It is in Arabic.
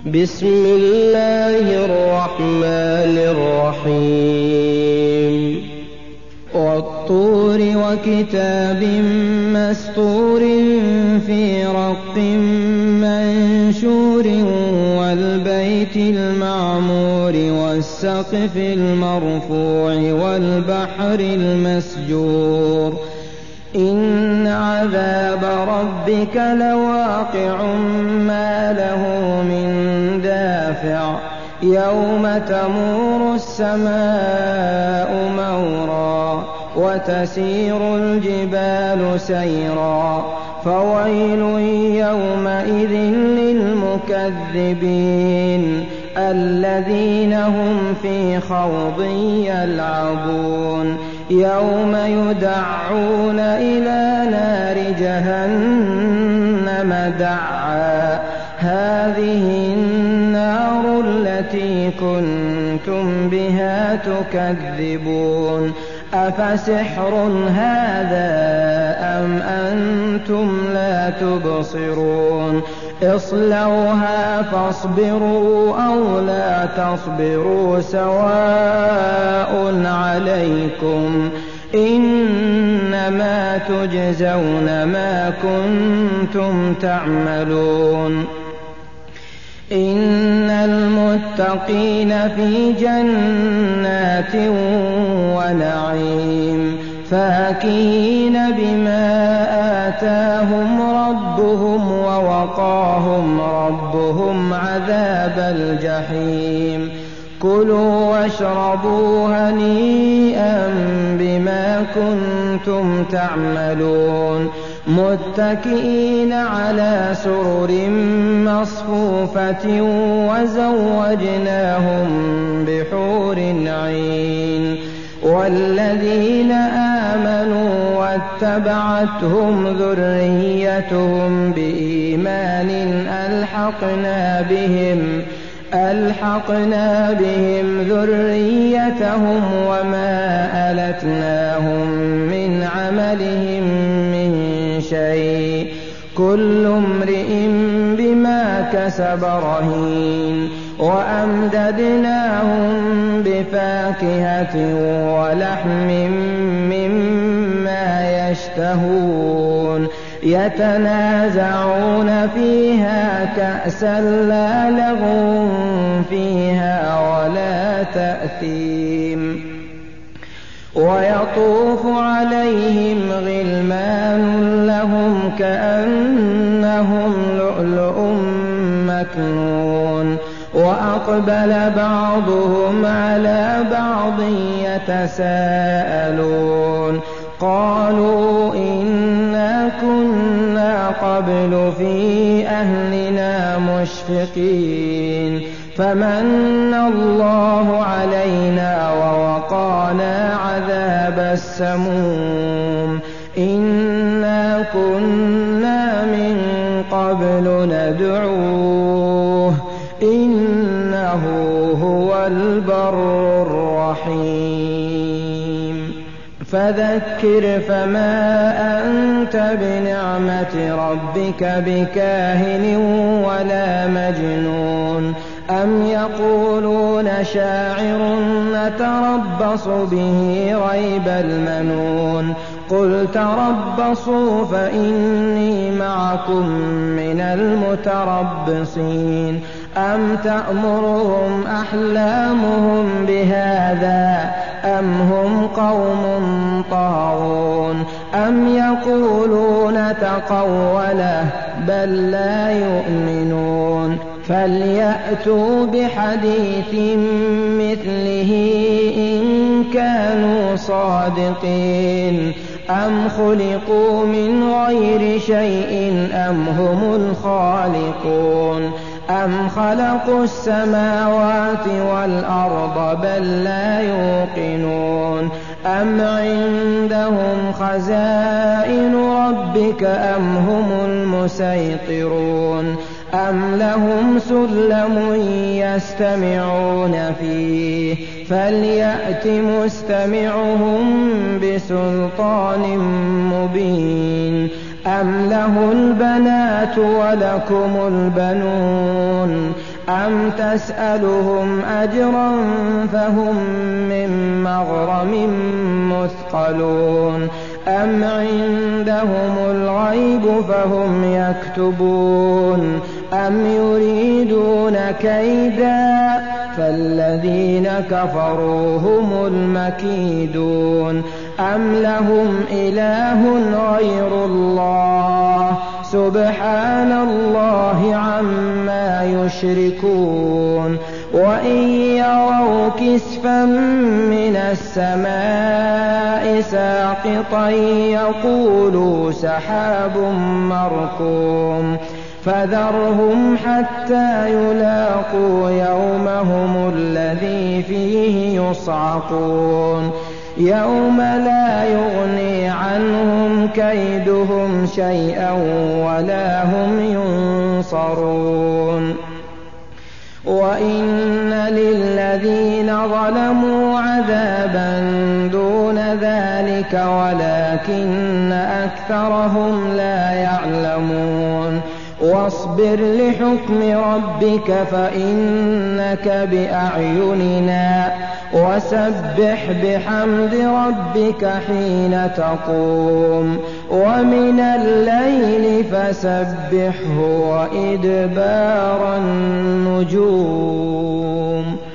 بسم الله الرحمن الرحيم والطور وكتاب مسطور في رق منشور والبيت المعمور والسقف المرفوع والبحر المسجور إن عذاب ربك لواقع ما له من دافع يوم تمور السماء مورا وتسير الجبال سيرا فويل يومئذ للمكذبين الذين هم في خوض يلعبون يوم يدعون إلى نار جهنم دعا هذه النار التي كنتم بها تكذبون أفسحر هذا أم أنتم لا تبصرون اصلوها فاصبروا أو لا تصبروا سواء عليكم إنما تجزون ما كنتم تعملون إن المتقين في جنات ونعيم فاكهين بما آتاهم ربهم ووقاهم ربهم عذاب الجحيم كلوا واشربوا هنيئا بما كنتم تعملون متكئين على سرر مصفوفة وزوجناهم بحور عين والذين آمنوا واتبعتهم ذريتهم بإيمان ألحقنا بهم ذريتهم وما ألتناهم من عملهم من شيء كل امرئ بما كسب رهين وأمددناهم بفاكهة ولحم مما يشتهون يتنازعون فيها كأسا لا لغو فيها ولا تأثيم ويطوف عليهم غلمان لهم كأنهم لؤلؤ مكنون وأقبل بعضهم على بعض يتساءلون قالوا إنا كنا قبل في أهلنا مشفقين فمن الله علينا ووقانا عذاب السموم إنا كنا من قبل ندعوه إنه هو البر الرحيم فذكر فما أنت بنعمة ربك بكاهن ولا مجنون أم يقولون شاعر نتربص به ريب المنون قل تربصوا فإني معكم من المتربصين أم تأمرهم أحلامهم بهذا أم هم قوم طاغون أم يقولون تقوله بل لا يؤمنون فليأتوا بحديث مثله إن كانوا صادقين أم خلقوا من غير شيء أم هم الخالقون أم خلقوا السماوات والأرض بل لا يوقنون أم عندهم خزائن ربك أم هم المسيطرون أم لهم سلم يستمعون فيه فليأت مستمعهم بسلطان مبين أم له البنات ولكم البنون أَمْ تَسْأَلُهُمْ أَجْرًا فَهُم مِّن مَّغْرَمٍ مُّثْقَلُونَ أَمْ عِندَهُمُ الْغَيْبُ فَهُمْ يَكْتُبُونَ أَمْ يُرِيدُونَ كَيْدًا فَالَّذِينَ كَفَرُوا هُمُ الْمَكِيدُونَ أَمْ لَهُمْ إِلَٰهٌ غَيْرُ اللَّهِ سُبْحَانَ اللَّهِ عَمَّا يُشْرِكُونَ وَإِن يَرَوْا كِسْفًا مِّنَ السَّمَاءِ سَاقِطًا يَقُولُوا سَحَابٌ مَّرْكُومٌ فَذَرْهُمْ حَتَّىٰ يُلَاقُوا يَوْمَهُمُ الَّذِي فِيهِ يُصْعَقُونَ يَوْمَ لَا يُغْنِي عَنْهُمْ كَيْدُهُمْ شَيْئًا وَلَا هُمْ يُنصَرُونَ وَإِنَّ لِلَّذِينَ ظَلَمُوا عَذَابًا دُونَ ذَٰلِكَ وَلَٰكِنَّ أَكْثَرَهُمْ لَا يَعْلَمُونَ وَاصْبِرْ لِحُكْمِ رَبِّكَ فَإِنَّكَ بِأَعْيُنِنَا وَسَبِّحْ بِحَمْدِ رَبِّكَ حِينَ تَقُومُ وَمِنَ اللَّيْلِ فَسَبِّحْهُ وَإِدْبَارَ النُّجُومِ